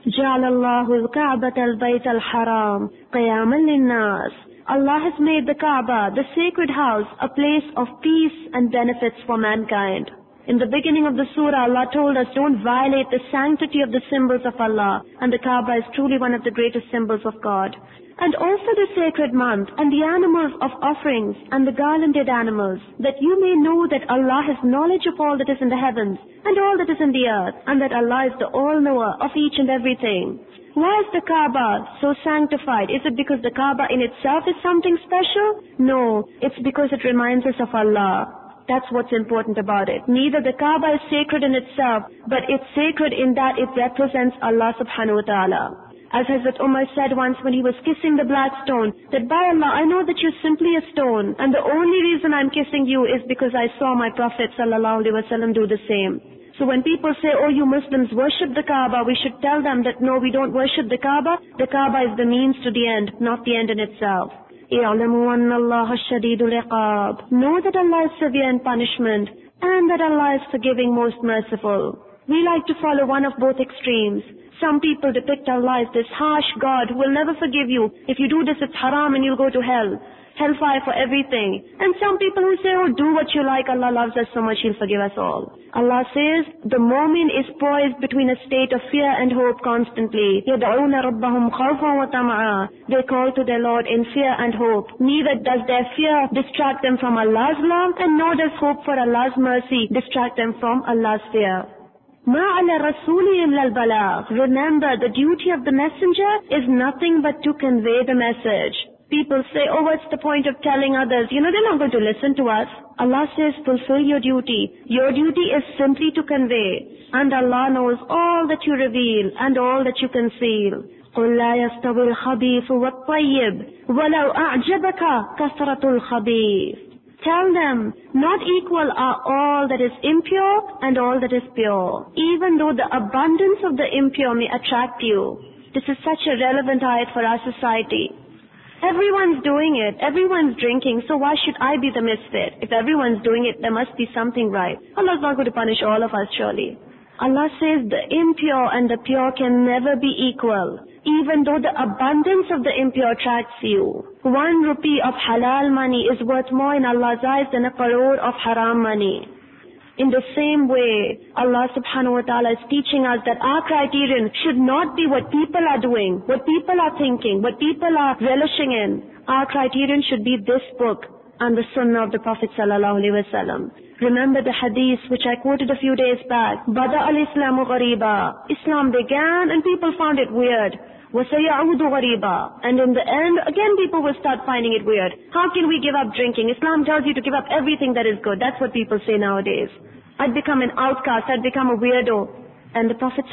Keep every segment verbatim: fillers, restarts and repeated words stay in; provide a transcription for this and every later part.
جعل الله الكعبة البيت الحرام قياما للناس. Allah has made the Kaaba, the sacred house, a place of peace and benefits for mankind. In the beginning of the surah, Allah told us, don't violate the sanctity of the symbols of Allah, and the Kaaba is truly one of the greatest symbols of God. And also the sacred month, and the animals of offerings, and the garlanded animals, that you may know that Allah has knowledge of all that is in the heavens, and all that is in the earth, and that Allah is the all-knower of each and everything. Why is the Kaaba so sanctified? Is it because the Kaaba in itself is something special? No, it's because it reminds us of Allah. That's what's important about it. Neither the Kaaba is sacred in itself, but it's sacred in that it represents Allah subhanahu wa ta'ala. As Hazrat Umar said once when he was kissing the black stone, that by Allah, I know that you're simply a stone, and the only reason I'm kissing you is because I saw my Prophet sallallahu alaihi wasallam do the same. So when people say, oh, you Muslims worship the Kaaba, we should tell them that no, we don't worship the Kaaba. The Kaaba is the means to the end, not the end in itself. اعلموا أن الله شديد العقاب. Know that Allah is severe in punishment, and that Allah is forgiving, most merciful. We like to follow one of both extremes. Some people depict Allah as this harsh God who will never forgive you. If you do this, it's haram and you'll go to hell. Hellfire for everything. And some people who say, oh, do what you like, Allah loves us so much, He'll forgive us all. Allah says, the mu'min is poised between a state of fear and hope constantly. يَدْعُونَ رَبَّهُمْ خَوْفًا وَطَمَعًا. They call to their Lord in fear and hope. Neither does their fear distract them from Allah's love, and nor does hope for Allah's mercy distract them from Allah's fear. مَا عَلَى الرَّسُولِ إِلَّا الْبَلَاغُ. Remember, the duty of the messenger is nothing but to convey the message. People say, oh, what's the point of telling others? You know, they're not going to listen to us. Allah says, fulfill your duty. Your duty is simply to convey. And Allah knows all that you reveal and all that you conceal. قُلْ لَا يَسْتَوِي الْخَبِيثُ وَالطَّيِّبُ وَلَوْ أَعْجَبَكَ كَثْرَةُ الْخَبِيثِ. Tell them, not equal are all that is impure and all that is pure, even though the abundance of the impure may attract you. This is such a relevant ayat for our society. Everyone's doing it, everyone's drinking, so why should I be the misfit? If everyone's doing it, there must be something right. Allah's not going to punish all of us, surely. Allah says the impure and the pure can never be equal, even though the abundance of the impure attracts you. One rupee of halal money is worth more in Allah's eyes than a crore of haram money. In the same way, Allah subhanahu wa ta'ala is teaching us that our criterion should not be what people are doing, what people are thinking, what people are relishing in. Our criterion should be this book and the sunnah of the Prophet sallallahu alaihi wasallam. Remember the hadith which I quoted a few days back. Bada al-Islamu ghariba. Islam began and people found it weird. وَسَيَعُودُ غَرِيبًا. And in the end, again people will start finding it weird. How can we give up drinking? Islam tells you to give up everything that is good. That's what people say nowadays. I'd become an outcast. I'd become a weirdo. And the Prophet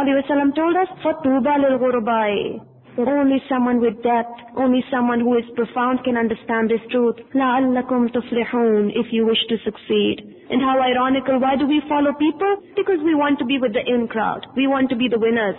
ﷺ told us, فَطُوبَى لِلْغُرُبَاءِ. Only someone with depth, only someone who is profound can understand this truth. لَعَلَّكُمْ تُفْلِحُونَ. If you wish to succeed. And how ironical, why do we follow people? Because we want to be with the in crowd. We want to be the winners.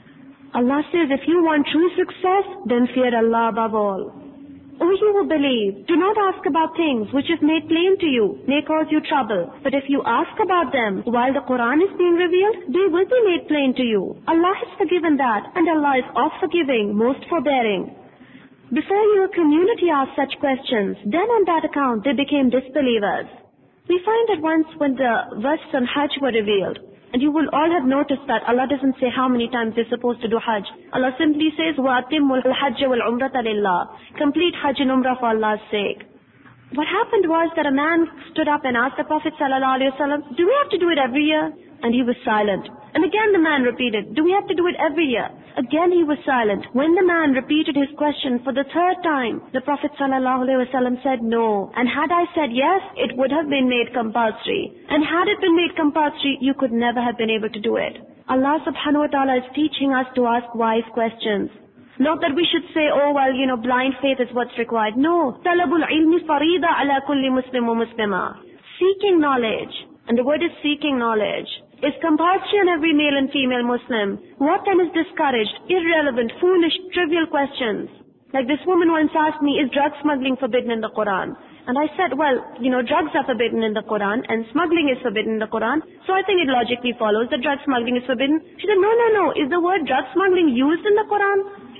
Allah says, if you want true success, then fear Allah above all. O you who believe, do not ask about things which if made plain to you may cause you trouble. But if you ask about them while the Quran is being revealed, they will be made plain to you. Allah has forgiven that, and Allah is oft forgiving, most forbearing. Before your community asked such questions, then on that account they became disbelievers. We find that once when the verses on Hajj were revealed, and you will all have noticed that Allah doesn't say how many times they're supposed to do Hajj. Allah simply says, وَأَتِمُّ الْحَجَّ وَالْعُمْرَةَ لِلَّهِ. Complete Hajj and Umrah for Allah's sake. What happened was that a man stood up and asked the Prophet ﷺ, do we have to do it every year? And he was silent. And again the man repeated, do we have to do it every year? Again he was silent. When the man repeated his question for the third time, the Prophet ﷺ said no. And had I said yes, it would have been made compulsory. And had it been made compulsory, you could never have been able to do it. Allah subhanahu wa ta'ala is teaching us to ask wise questions. Not that we should say, oh well, you know, blind faith is what's required. No. Talabul ilmi farida ala kulli muslim wa muslima. Seeking knowledge, and the word is seeking knowledge, is compulsory on every male and female Muslim. What then is discouraged, irrelevant, foolish, trivial questions? Like this woman once asked me, is drug smuggling forbidden in the Quran? And I said, well, you know, drugs are forbidden in the Quran and smuggling is forbidden in the Quran. So I think it logically follows that drug smuggling is forbidden. She said, no, no, no. Is the word drug smuggling used in the Quran?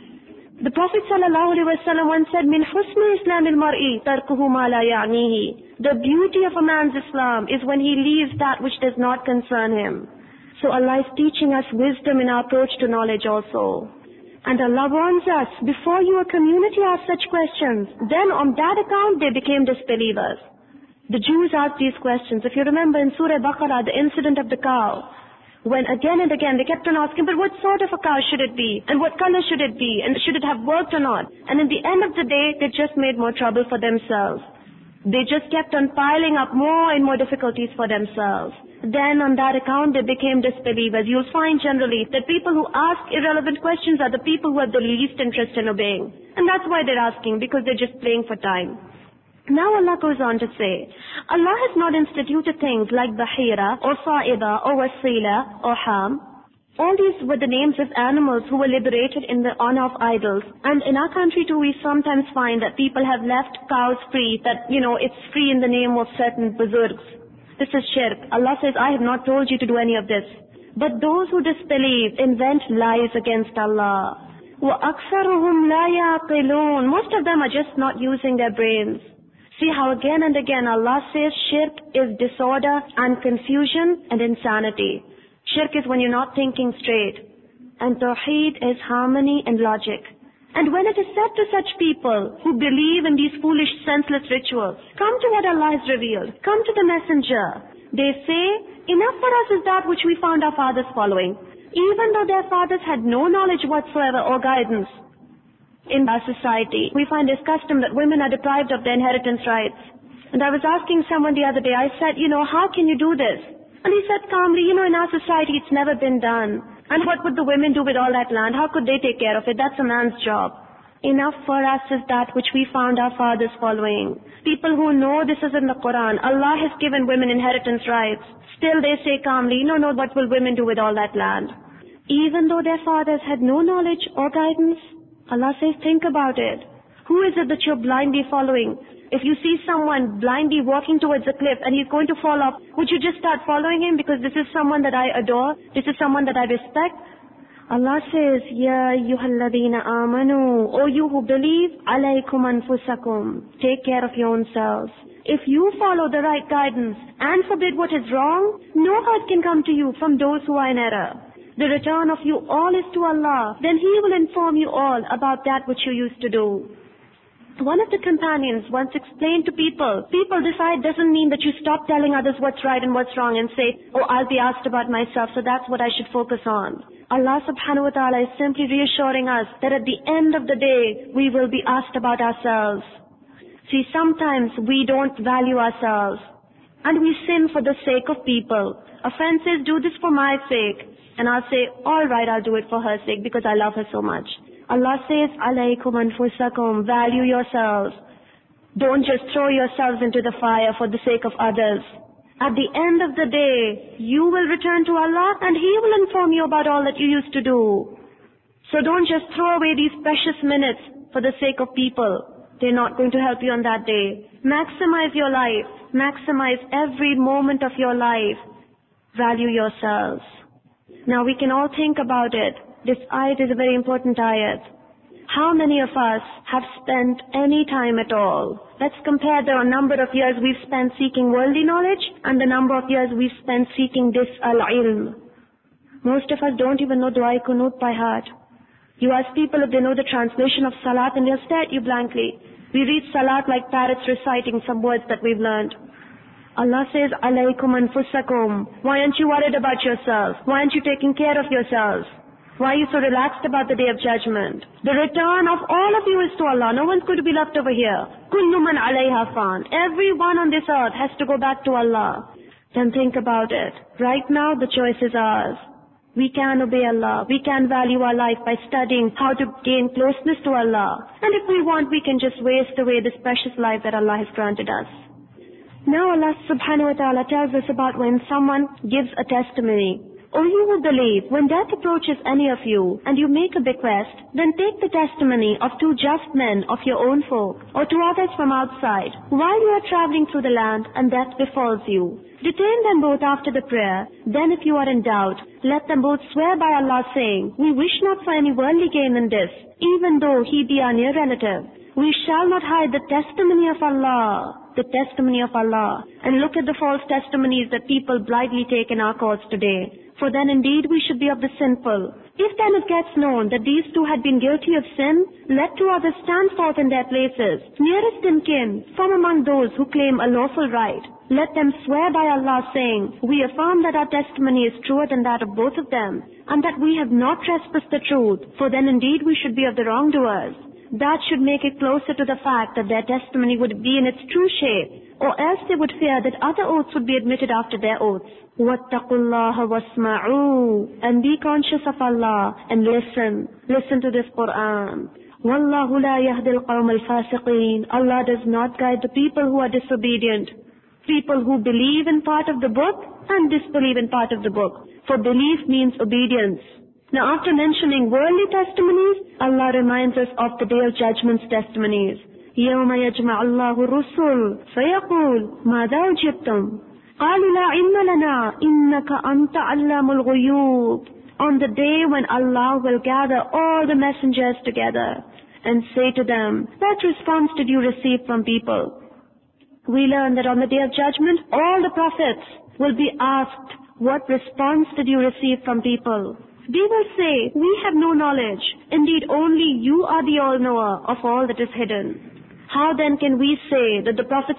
The Prophet sallallahu alaihi wasallam once said, min husni islamil mar'i tarkuhu ma la ya'nihi. The beauty of a man's Islam is when he leaves that which does not concern him. So Allah is teaching us wisdom in our approach to knowledge also. And Allah warns us, before your community asked such questions, then on that account they became disbelievers. The Jews asked these questions. If you remember in Surah Baqarah, the incident of the cow, when again and again they kept on asking, but what sort of a cow should it be? And what color should it be? And should it have worked or not? And in the end of the day, they just made more trouble for themselves. They just kept on piling up more and more difficulties for themselves. Then on that account they became disbelievers. You'll find generally that people who ask irrelevant questions are the people who have the least interest in obeying. And that's why they're asking, because they're just playing for time. Now Allah goes on to say, Allah has not instituted things like Bahira or Sa'iba or Wasila or Ham. All these were the names of animals who were liberated in the honor of idols. And in our country too, we sometimes find that people have left cows free, that, you know, it's free in the name of certain buzurgs. This is shirk. Allah says, I have not told you to do any of this. But those who disbelieve invent lies against Allah. وَأَكْثَرُهُمْ لَا يَعْقِلُونَ. Most of them are just not using their brains. See how again and again Allah says shirk is disorder and confusion and insanity. Shirk is when you're not thinking straight. And Tawheed is harmony and logic. And when it is said to such people who believe in these foolish, senseless rituals, come to what Allah has revealed, come to the messenger, they say, enough for us is that which we found our fathers following, even though their fathers had no knowledge whatsoever or guidance. In our society, we find this custom that women are deprived of their inheritance rights. And I was asking someone the other day, I said, you know, how can you do this? And he said calmly, you know, in our society it's never been done. And what would the women do with all that land? How could they take care of it? That's a man's job. Enough for us is that which we found our fathers following. People who know this is in the Quran. Allah has given women inheritance rights. Still they say calmly, no, no, what will women do with all that land? Even though their fathers had no knowledge or guidance, Allah says, think about it. Who is it that you're blindly following? If you see someone blindly walking towards a cliff and he's going to fall off, would you just start following him because this is someone that I adore? This is someone that I respect? Allah says, Ya ayyuhalladheena amanu, O you who believe, alaykum anfusakum, take care of your own selves. If you follow the right guidance and forbid what is wrong, no hurt can come to you from those who are in error. The return of you all is to Allah. Then He will inform you all about that which you used to do. One of the companions once explained to people, people decide doesn't mean that you stop telling others what's right and what's wrong and say, oh, I'll be asked about myself, so that's what I should focus on. Allah subhanahu wa ta'ala is simply reassuring us that at the end of the day, we will be asked about ourselves. See, sometimes we don't value ourselves and we sin for the sake of people. A friend says, do this for my sake. And I'll say, all right, I'll do it for her sake because I love her so much. Allah says, alaykum anfusakum, value yourselves. Don't just throw yourselves into the fire for the sake of others. At the end of the day, you will return to Allah and He will inform you about all that you used to do. So don't just throw away these precious minutes for the sake of people. They're not going to help you on that day. Maximize your life. Maximize every moment of your life. Value yourselves. Now we can all think about it. This ayat is a very important ayat. How many of us have spent any time at all? Let's compare the number of years we've spent seeking worldly knowledge and the number of years we've spent seeking this al-ilm. Most of us don't even know Dua Qunut by heart. You ask people if they know the translation of Salat and they'll stare at you blankly. We read Salat like parrots reciting some words that we've learned. Allah says, alaykum anfusakum. Why aren't you worried about yourself? Why aren't you taking care of yourselves? Why are you so relaxed about the day of judgment? The return of all of you is to Allah. No one's going to be left over here. Kullu man alayha fan. Everyone on this earth has to go back to Allah. Then think about it. Right now the choice is ours. We can obey Allah. We can value our life by studying how to gain closeness to Allah. And if we want, we can just waste away this precious life that Allah has granted us. Now Allah subhanahu wa ta'ala tells us about when someone gives a testimony. O you who believe, when death approaches any of you, and you make a bequest, then take the testimony of two just men of your own folk, or two others from outside, while you are traveling through the land, and death befalls you. Detain them both after the prayer. Then if you are in doubt, let them both swear by Allah, saying, we wish not for any worldly gain in this, even though he be our near relative. We shall not hide the testimony of Allah, the testimony of Allah. And look at the false testimonies that people blindly take in our courts today. For then indeed we should be of the sinful. If then it gets known that these two had been guilty of sin, let two others stand forth in their places, nearest in kin, from among those who claim a lawful right. Let them swear by Allah, saying, we affirm that our testimony is truer than that of both of them, and that we have not trespassed the truth, for then indeed we should be of the wrongdoers. That should make it closer to the fact that their testimony would be in its true shape, or else they would fear that other oaths would be admitted after their oaths. وَاتَّقُوا اللَّهَ وَاسْمَعُوا. And be conscious of Allah and listen. Listen to this Quran. وَاللَّهُ لَا يَهْدِي الْقَوْمَ الْفَاسِقِينَ. Allah does not guide the people who are disobedient. People who believe in part of the book and disbelieve in part of the book. For belief means obedience. Now after mentioning worldly testimonies, Allah reminds us of the Day of Judgment's testimonies. يَوْمَ يَجْمَعُ اللَّهُ الرُّسُلَ فَيَقُولُ مَاذَا أُجِبْتُمْ قَالُوا لَا عِلْمَ لَنَا إِنَّكَ أَنْتَ عَلَّامُ الْغُيُوبِ. On the day when Allah will gather all the messengers together and say to them, what response did you receive from people? We learn that on the Day of Judgment, all the prophets will be asked, what response did you receive from people? They will say, we have no knowledge. Indeed, only you are the all-knower of all that is hidden. How then can we say that the Prophet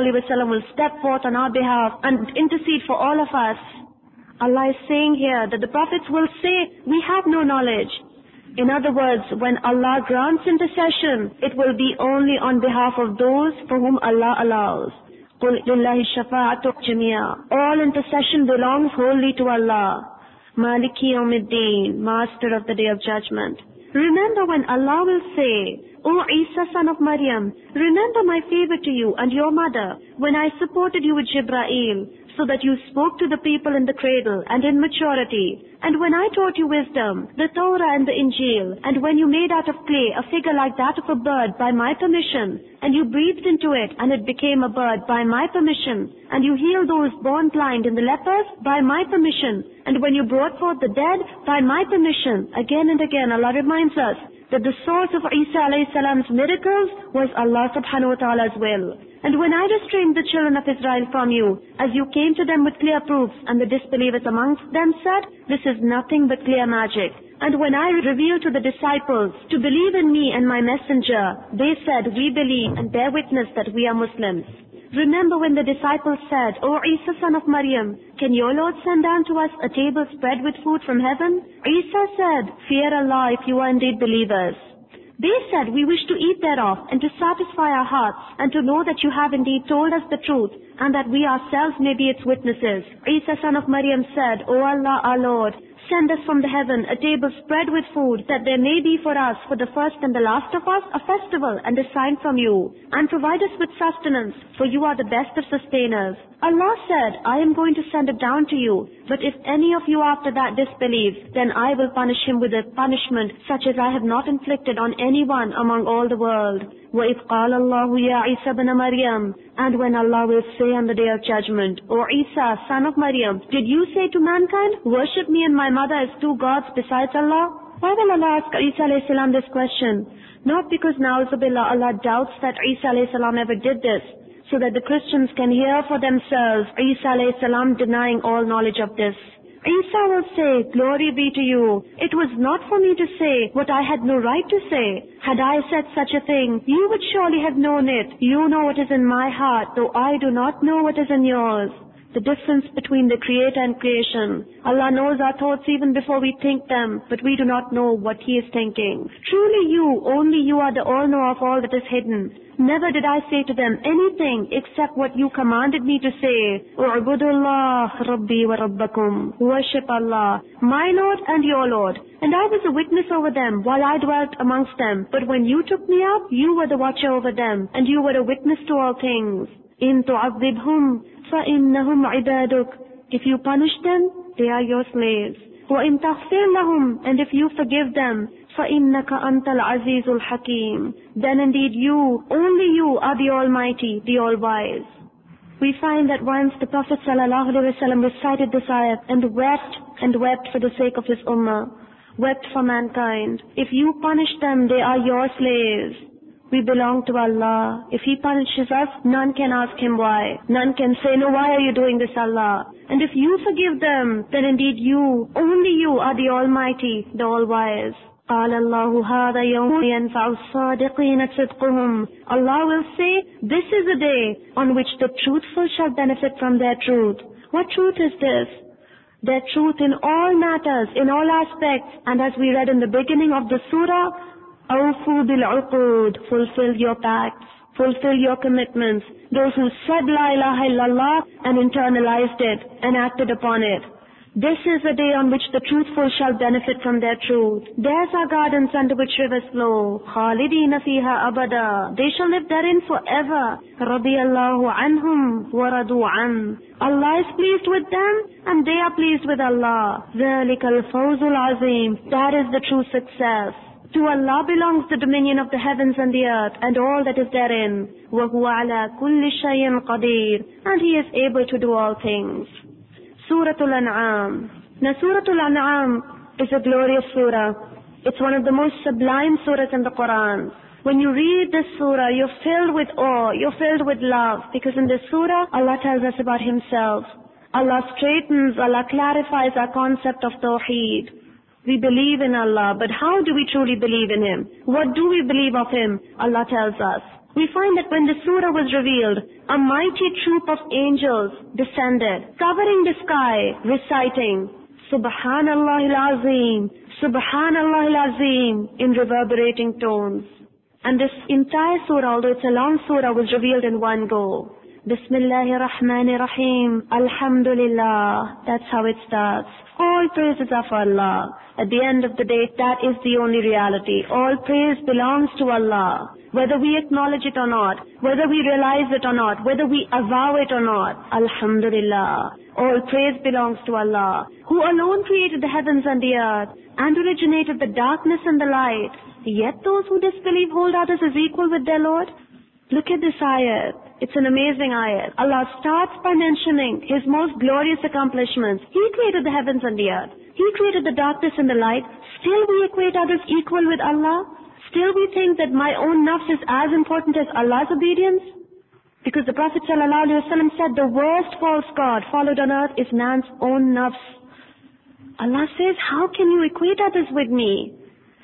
ﷺ will step forth on our behalf and intercede for all of us? Allah is saying here that the Prophets will say, we have no knowledge. In other words, when Allah grants intercession, it will be only on behalf of those for whom Allah allows. قُلْ لِلَّهِ الشَّفَاعَةُ جَمِيعًا. All intercession belongs wholly to Allah. Maliki Yawmiddin, Master of the Day of Judgment. Remember when Allah will say, O Isa son of Maryam, remember my favor to you and your mother when I supported you with Jibreel, so that you spoke to the people in the cradle and in maturity, and when I taught you wisdom, the Torah and the Injil, and when you made out of clay a figure like that of a bird by my permission, and you breathed into it and it became a bird by my permission, and you healed those born blind and the lepers by my permission, and when you brought forth the dead by my permission. Again and again Allah reminds us that the source of Isa alayhi salam's miracles was Allah subhanahu wa ta'ala's will. And when I restrained the children of Israel from you, as you came to them with clear proofs, and the disbelievers amongst them said, this is nothing but clear magic. And when I revealed to the disciples to believe in me and my messenger, they said, we believe and bear witness that we are Muslims. Remember when the disciples said, O Isa son of Maryam, can your Lord send down to us a table spread with food from heaven? Isa said, fear Allah if you are indeed believers. They said, we wish to eat thereof and to satisfy our hearts and to know that you have indeed told us the truth and that we ourselves may be its witnesses. Isa son of Maryam said, O Allah our Lord, send us from the heaven a table spread with food, that there may be for us, for the first and the last of us, a festival and a sign from you, and provide us with sustenance, for you are the best of sustainers. Allah said, I am going to send it down to you, but if any of you after that disbelieves, then I will punish him with a punishment such as I have not inflicted on anyone among all the world. وَإِذْ قَالَ اللَّهُ يَا عِيسَى بْنَ مَرْيَمَ. And when Allah will say on the Day of Judgment, O Isa, son of Maryam, did you say to mankind, worship me and my mother as two gods besides Allah? Why will Allah ask Isa alayhi salam this question? Not because na'uzubillah Allah doubts that Isa alayhi salam ever did this, so that the Christians can hear for themselves Isa alayhi salam denying all knowledge of this. Isa will say, glory be to you. It was not for me to say what I had no right to say. Had I said such a thing, you would surely have known it. You know what is in my heart, though I do not know what is in yours. The difference between the Creator and creation. Allah knows our thoughts even before we think them, but we do not know what He is thinking. Truly you, only you are the all-knower of all that is hidden. Never did I say to them anything except what you commanded me to say. U'budullah Rabbi wa Rabbakum. Worship Allah, my Lord and your Lord. And I was a witness over them while I dwelt amongst them. But when you took me up, you were the watcher over them, and you were a witness to all things. In tu'adhibhum فَإِنَّهُمْ عِبَادُكَ. If you punish them, they are your slaves. وَإِن تَغْفِرْ لَهُمْ, and if you forgive them, فَإِنَّكَ أَنْتَ الْعَزِيزُ الْحَكِيمُ, then indeed you, only you are the Almighty, the All-Wise. We find that once the Prophet ﷺ recited this ayat and wept and wept for the sake of his ummah, wept for mankind. If you punish them, they are your slaves. We belong to Allah. If He punishes us, none can ask Him why. None can say, no, why are you doing this, Allah? And if you forgive them, then indeed you, only you are the Almighty, the All-Wise. قال الله هذا يوم ينفع الصادقين صدقهم. Allah will say, this is a day on which the truthful shall benefit from their truth. What truth is this? Their truth in all matters, in all aspects. And as we read in the beginning of the surah, أوفوا بالعقود, fulfill your pacts, fulfill your commitments. Those who said La ilaha illallah and internalized it and acted upon it. This is the day on which the truthful shall benefit from their truth. Theirs are gardens under which rivers flow. خَالِدِينَ فِيهَا أَبَدًا. They shall live therein forever. رَضِيَ اللَّهُ عَنْهُمْ وَرَضُوا عَنْهُ. Allah is pleased with them and they are pleased with Allah. ذَلِكَ الْفَوْزُ الْعَظِيمُ. That is the true success. To Allah belongs the dominion of the heavens and the earth and all that is therein. وَهُوَ عَلَى كُلِّ شَيْءٍ قَدِيرٌ. And He is able to do all things. Suratul An'am. Now Suratul An'am is a glorious surah. It's one of the most sublime surahs in the Quran. When you read this surah, you're filled with awe, you're filled with love, because in this surah, Allah tells us about Himself. Allah straightens, Allah clarifies our concept of Tawheed. We believe in Allah, but how do we truly believe in Him? What do we believe of Him? Allah tells us. We find that when the surah was revealed, a mighty troop of angels descended, covering the sky, reciting, Subhanallah al-Azim, Subhanallah al-Azim, in reverberating tones. And this entire surah, although it's a long surah, was revealed in one go. Bismillahir Rahmanir Rahim, Alhamdulillah. That's how it starts. All praises are for Allah. At the end of the day, that is the only reality. All praise belongs to Allah. Whether we acknowledge it or not, whether we realize it or not, whether we avow it or not, Alhamdulillah. All praise belongs to Allah, who alone created the heavens and the earth, and originated the darkness and the light. Yet those who disbelieve hold others as equal with their Lord. Look at this ayat. It's an amazing ayat. Allah starts by mentioning His most glorious accomplishments. He created the heavens and the earth. He created the darkness and the light. Still we equate others equal with Allah? Still we think that my own nafs is as important as Allah's obedience? Because the Prophet ﷺ said the worst false god followed on earth is man's own nafs. Allah says, how can you equate others with me?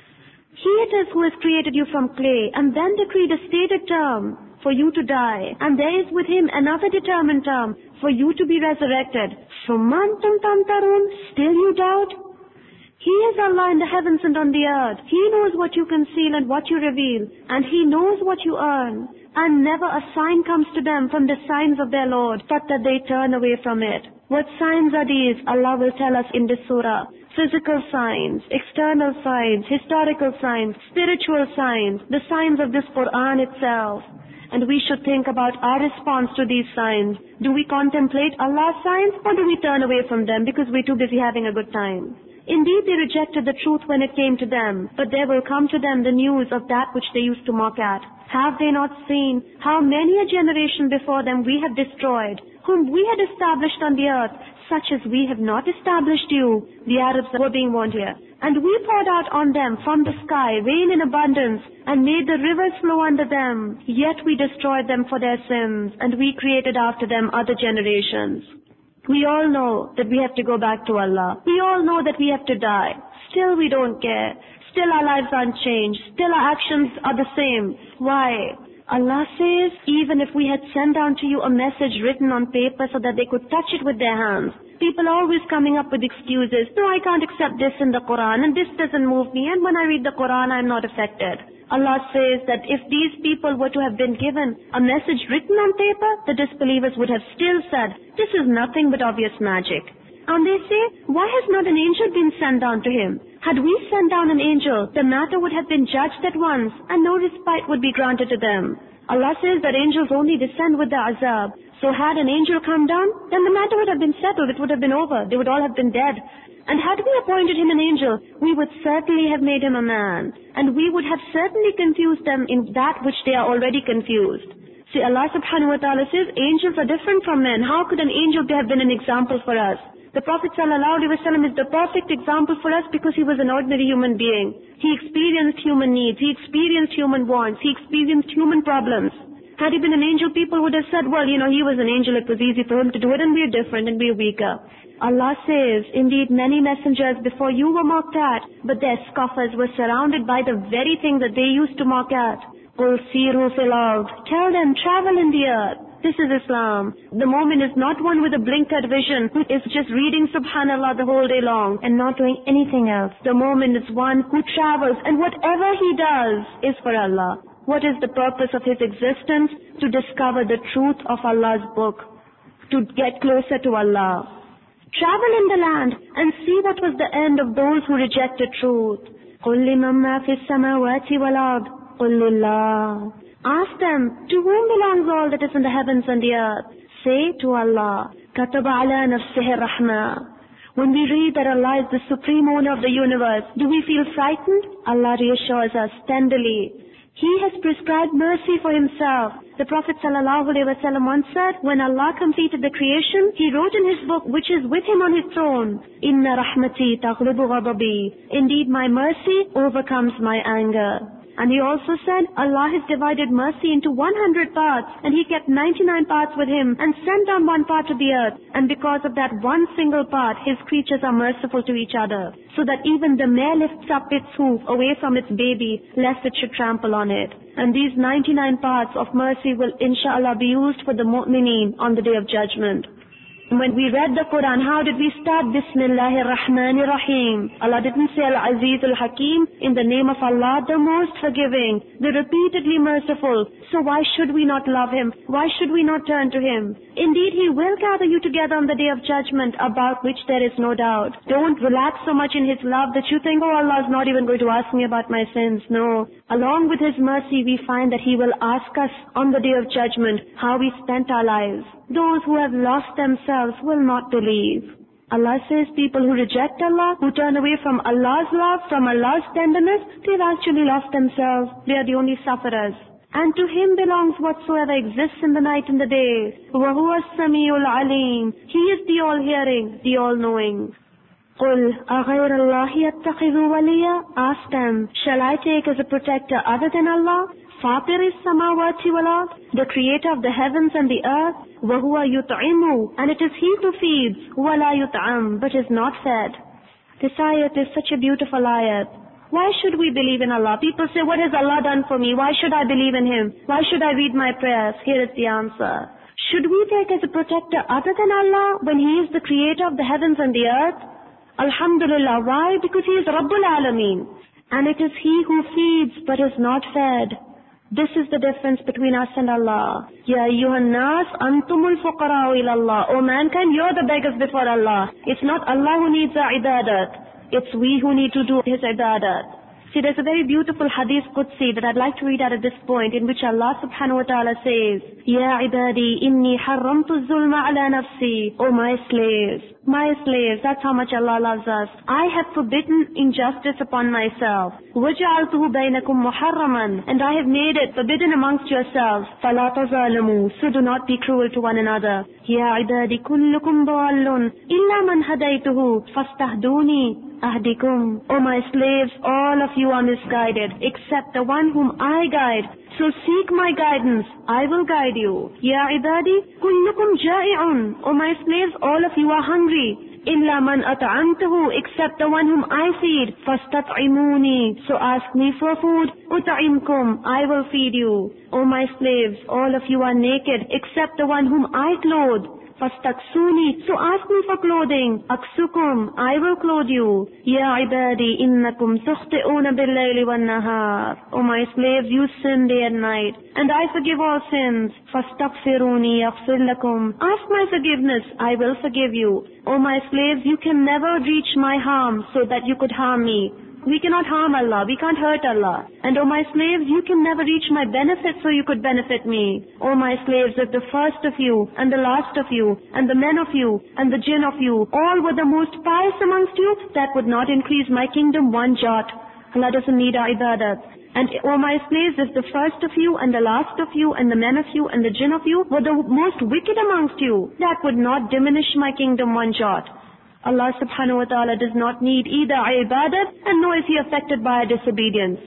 He it is who has created you from clay and then decreed a stated term for you to die. And there is with Him another determined term for you to be resurrected. Sumantum tamtarun, still you doubt? He is Allah in the heavens and on the earth. He knows what you conceal and what you reveal. And He knows what you earn. And never a sign comes to them from the signs of their Lord, but that they turn away from it. What signs are these? Allah will tell us in this surah. Physical signs, external signs, historical signs, spiritual signs, the signs of this Quran itself. And we should think about our response to these signs. Do we contemplate Allah's signs or do we turn away from them because we're too busy having a good time? Indeed, they rejected the truth when it came to them, but there will come to them the news of that which they used to mock at. Have they not seen how many a generation before them we have destroyed, whom we had established on the earth, such as we have not established you? The Arabs were being warned here. And we poured out on them from the sky rain in abundance and made the rivers flow under them. Yet we destroyed them for their sins, and we created after them other generations. We all know that we have to go back to Allah. We all know that we have to die. Still we don't care. Still our lives aren't changed. Still our actions are the same. Why? Allah says, even if we had sent down to you a message written on paper so that they could touch it with their hands, people are always coming up with excuses. No, I can't accept this in the Quran, and this doesn't move me, and when I read the Quran, I'm not affected. Allah says that if these people were to have been given a message written on paper, the disbelievers would have still said, this is nothing but obvious magic. And they say, why has not an angel been sent down to him? Had we sent down an angel, the matter would have been judged at once, and no respite would be granted to them. Allah says that angels only descend with the azab. So had an angel come down, then the matter would have been settled, it would have been over, they would all have been dead. And had we appointed him an angel, we would certainly have made him a man. And we would have certainly confused them in that which they are already confused. See, Allah subhanahu wa ta'ala says, angels are different from men. How could an angel have been an example for us? The Prophet sallallahu alaihi wasallam is the perfect example for us because he was an ordinary human being. He experienced human needs, he experienced human wants, he experienced human problems. Had he been an angel, people would have said, well, you know, he was an angel, it was easy for him to do it, and we're different and we're weaker. Allah says, indeed many messengers before you were mocked at, but their scoffers were surrounded by the very thing that they used to mock at. قُلْ سِيرُوا فِي الْأَرْضِ. Tell them, travel in the earth. This is Islam. The mu'min is not one with a blinkered vision who is just reading subhanallah the whole day long and not doing anything else. The mu'min is one who travels, and whatever he does is for Allah. What is the purpose of his existence? To discover the truth of Allah's book, to get closer to Allah. Travel in the land and see what was the end of those who rejected truth. قُلْ لِمَن مَّا فِي السَّمَاوَاتِ وَالْأَرْضِ قُلْ لِلَّهِ. Ask them, to whom belongs all that is in the heavens and the earth? Say to Allah, كَتَبَ عَلَى نَفْسِهِ الرَّحْمَةِ. When we read that Allah is the supreme owner of the universe, do we feel frightened? Allah reassures us tenderly. He has prescribed mercy for himself. The Prophet sallallahu alaihi wasallam once said, when Allah completed the creation, he wrote in his book, which is with him on his throne, Inna rahmati taghlibu ghadabi. Indeed, my mercy overcomes my anger. And he also said, Allah has divided mercy into one hundred parts, and he kept ninety-nine parts with him, and sent down one part to the earth. And because of that one single part, his creatures are merciful to each other, so that even the mare lifts up its hoof away from its baby, lest it should trample on it. And these ninety-nine parts of mercy will inshallah be used for the mu'mineen on the Day of Judgment. When we read the Quran, how did we start? Bismillahir Rahmanir Rahim. Allah didn't say Al-Aziz Al-Hakim, in the name of Allah, the most forgiving, the repeatedly merciful. So why should we not love Him? Why should we not turn to Him? Indeed, He will gather you together on the Day of Judgment, about which there is no doubt. Don't relax so much in His love that you think, oh, Allah is not even going to ask me about my sins. No. Along with His mercy, we find that He will ask us on the Day of Judgment how we spent our lives. Those who have lost themselves will not believe. Allah says people who reject Allah, who turn away from Allah's love, from Allah's tenderness, they've actually lost themselves. They are the only sufferers. And to Him belongs whatsoever exists in the night and the day. وَهُوَ السَّمِيعُ الْعَلِيمُ. He is the all-hearing, the all-knowing. قُلْ أَغَيْرَ اللَّهِ يَتَّخِذُ وَلِيًّا. Ask them, shall I take as a protector other than Allah? فَاطِرِ السَّمَاوَاتِ وَالْأَرْضِ. The creator of the heavens and the earth. وَهُوَ يُطْعِمُ. And it is He who feeds. وَلَا يُطْعَمُ. But is not fed. This ayat is such a beautiful ayat. Why should we believe in Allah? People say, what has Allah done for me? Why should I believe in Him? Why should I read my prayers? Here is the answer. Should we take as a protector other than Allah when He is the creator of the heavens and the earth? Alhamdulillah. Why? Because He is Rabbul Alameen. And it is He who feeds but is not fed. This is the difference between us and Allah. Ya ayyuhan nas antumul fuqara'u ila Allah. O mankind, you're the beggars before Allah. It's not Allah who needs our ibadat. It's we who need to do His ibadat. See, there's a very beautiful hadith Qudsi that I'd like to read out at this point, in which Allah subhanahu wa ta'ala says, Ya ibadi inni harramtu zulma ala nafsi. O my slaves, my slaves, that's how much Allah loves us. I have forbidden injustice upon myself. وَجَعَلْتُهُ بَيْنَكُمْ مُحَرَّمًا. And I have made it forbidden amongst yourselves. فَلَا تَظَالَمُوا. So do not be cruel to one another. Ya ibadi kullukum ضَالٌّ إِلَّا مَنْ هَدَيْتُهُ فَاسْتَهْدُونِي أهدكم. O my slaves, all of you are misguided, except the one whom I guide. So seek my guidance, I will guide you. Ya ibadi, kullukum ja'i'un. O my slaves, all of you are hungry. Illa man at'amtuhu, except the one whom I feed. Fastat'imuni. So ask me for food. Ut'imkum, I will feed you. O my slaves, all of you are naked, except the one whom I clothe. Fastaksuni. So ask me for clothing. Aksukum, I will clothe you. Ya ibadi, innakum tukhti'una bil-layli wan-nahar. O my slaves, you sin day and night, and I forgive all sins. Fastaghfiruni yaghfir lakum. Ask my forgiveness, I will forgive you. O my slaves, you can never reach my harm so that you could harm me. We cannot harm Allah, we can't hurt Allah. And O my slaves, you can never reach my benefit so you could benefit me. O my slaves, if the first of you, and the last of you, and the men of you, and the jinn of you, all were the most pious amongst you, that would not increase my kingdom one jot. Allah doesn't need our ibadat. And O my slaves, if the first of you, and the last of you, and the men of you, and the jinn of you, were the most wicked amongst you, that would not diminish my kingdom one jot. Allah subhanahu wa ta'ala does not need either our ibadat, and nor is He affected by our disobedience.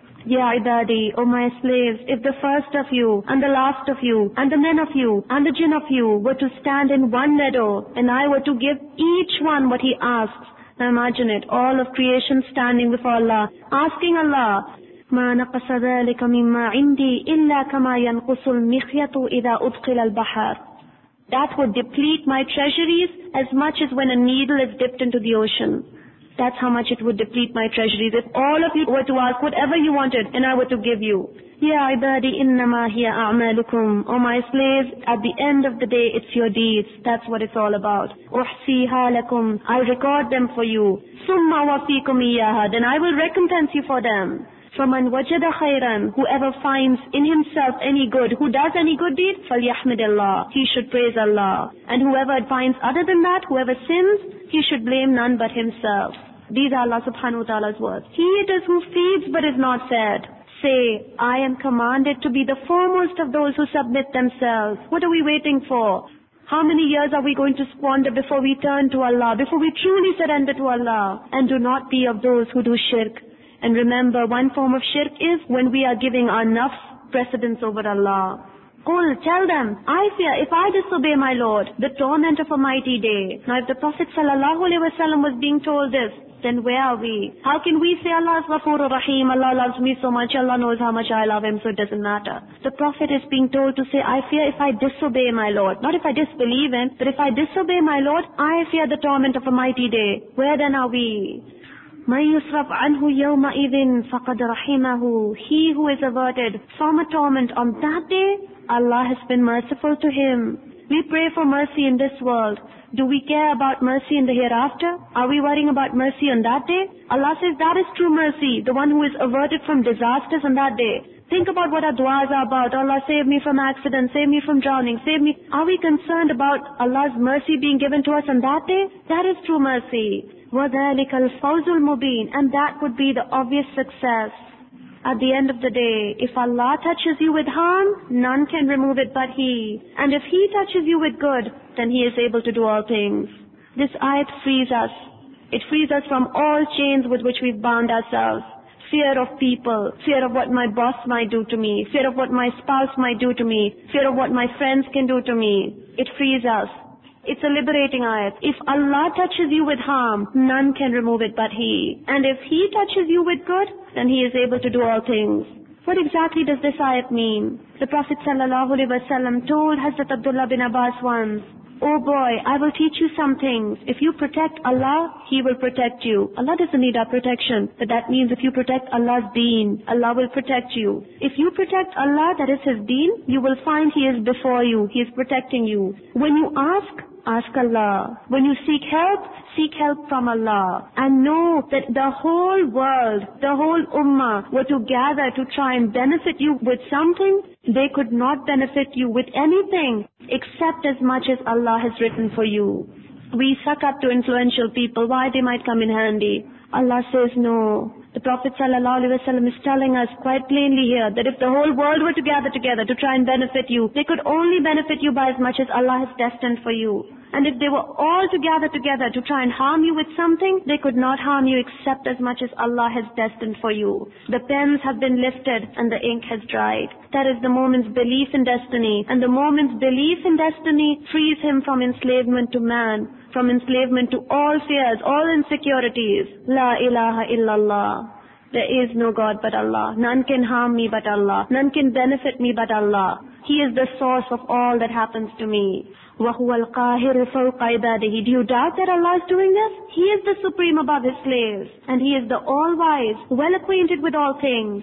Ya ibadi, O my slaves, if the first of you, and the last of you, and the men of you, and the jinn of you were to stand in one meadow, and I were to give each one what he asks. Now imagine it, all of creation standing before Allah, asking Allah, مَا نَقَصَ ذَلِكَ مِمَّا عِنْدِي إِلَّا كَمَا يَنْقُصُ الْمِخْيَطُ إِذَا أُدْخِلَ الْبَحَرِ. That would deplete my treasuries as much as when a needle is dipped into the ocean. That's how much it would deplete my treasuries if all of you were to ask whatever you wanted and I were to give you. Ya ibadi innama hiya a'malukum. O my slaves, at the end of the day it's your deeds. That's what it's all about. Uhsiha lakum. I record them for you. Summa wafikum iyaha. Then I will recompense you for them. فَمَنْ وَجَدَ خَيْرًا. Whoever finds in himself any good, who does any good deed, فَلْيَحْمِدِ اللَّهِ. He should praise Allah. And whoever finds other than that, whoever sins, he should blame none but himself. These are Allah subhanahu wa ta'ala's words. He it is who feeds but is not fed. Say, I am commanded to be the foremost of those who submit themselves. What are we waiting for? How many years are we going to squander before we turn to Allah, before we truly surrender to Allah? And do not be of those who do shirk. And remember, one form of shirk is when we are giving our nafs precedence over Allah. Qul, tell them, I fear if I disobey my Lord, the torment of a mighty day. Now if the Prophet sallallahu alaihi wasallam was being told this, then where are we? How can we say Allah is Ghafurur Rahim, Allah loves me so much, Allah knows how much I love Him, so it doesn't matter. The Prophet is being told to say, I fear if I disobey my Lord. Not if I disbelieve Him, but if I disobey my Lord, I fear the torment of a mighty day. Where then are we? مَنْ يُصْرَفْ عَنْهُ يَوْمَئِذٍ فَقَدْ رَحِمَهُ. He who is averted from a torment on that day, Allah has been merciful to him. We pray for mercy in this world. Do we care about mercy in the hereafter? Are we worrying about mercy on that day? Allah says that is true mercy, the one who is averted from disasters on that day. Think about what our du'as are about. Allah save me from accident, save me from drowning, save me. Are we concerned about Allah's mercy being given to us on that day? That is true mercy. وَذَلِكَ الْفَوْزُ الْمُبِينَ. And that would be the obvious success. At the end of the day, if Allah touches you with harm, none can remove it but He. And if He touches you with good, then He is able to do all things. This ayat frees us. It frees us from all chains with which we've bound ourselves. Fear of people, fear of what my boss might do to me, fear of what my spouse might do to me, fear of what my friends can do to me. It frees us. It's a liberating ayat. If Allah touches you with harm, none can remove it but He. And if He touches you with good, then He is able to do all things. What exactly does this ayat mean? The Prophet sallallahu alaihi wasallam told Hazrat Abdullah bin Abbas once, oh boy, I will teach you some things. If you protect Allah, He will protect you. Allah doesn't need our protection, but that means if you protect Allah's deen, Allah will protect you. If you protect Allah, that is His deen, you will find He is before you. He is protecting you. When you ask, ask Allah. When you seek help, seek help from Allah. And know that the whole world, the whole ummah were to gather to try and benefit you with something, they could not benefit you with anything except as much as Allah has written for you. We suck up to influential people. Why? They might come in handy. Allah says no. The Prophet ﷺ is telling us quite plainly here that if the whole world were to gather together to try and benefit you, they could only benefit you by as much as Allah has destined for you. And if they were all to gather together to try and harm you with something, they could not harm you except as much as Allah has destined for you. The pens have been lifted and the ink has dried. That is the moment's belief in destiny. And the moment's belief in destiny frees him from enslavement to man, from enslavement to all fears, all insecurities. La ilaha illallah. There is no God but Allah. None can harm me but Allah. None can benefit me but Allah. He is the source of all that happens to me. وَهُوَ الْقَاهِرُ فَوْقَ عِبَادِهِ. Do you doubt that Allah is doing this? He is the supreme above His slaves. And He is the all-wise, well-acquainted with all things.